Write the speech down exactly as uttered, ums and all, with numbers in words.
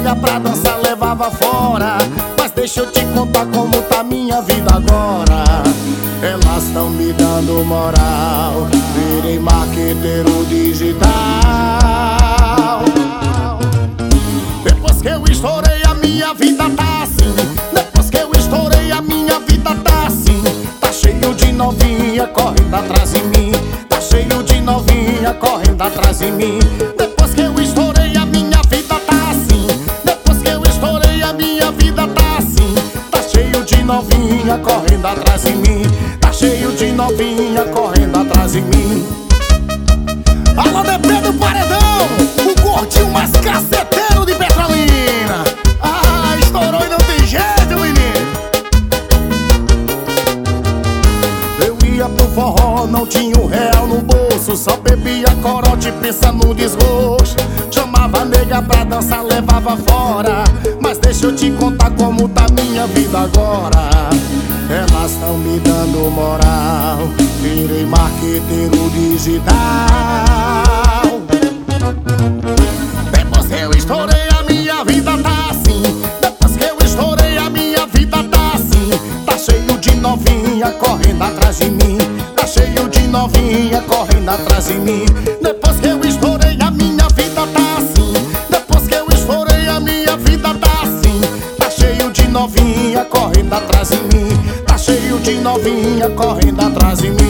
nega pra dançar levava fora. Mas deixa eu te contar como tá minha vida agora. Elas tão me dando moral, virei marqueteiro digital. Depois que eu estourei a minha vida tá assim. Depois que eu estourei a minha vida tá assim. Tá cheio de novinha correndo atrás de mim. Tá cheio de novinha correndo atrás de mim. Depois que eu estourei a minha vida tá assim. Depois que eu estourei a minha vida tá assim. Tá cheio de novinha correndo atrás de mim. Tá cheio de novinha correndo atrás de mim. Alô, D P do Paredão, o gordinho mais caceteiro de Petrolina. Ah, estourou e não tem jeito, menino. Eu ia pro forró, não tinha um real no bolso. Só bebia corote, pensa no desgosto. Chamava a nega pra dançar, levava fora. Mas deixa eu te contar como tá minha vida agora. Elas tão me dando moral, virei marqueteiro digital. Depois que eu estourei a minha vida tá assim. Depois que eu estourei a minha vida tá assim. Tá cheio de novinha correndo atrás de mim. Tá cheio de novinha correndo atrás de mim. Depois que eu estourei a minha vida tá assim. Depois que eu estourei a minha vida tá assim. Tá cheio de novinha correndo atrás de mim. Tá cheio de novinha correndo atrás de mim.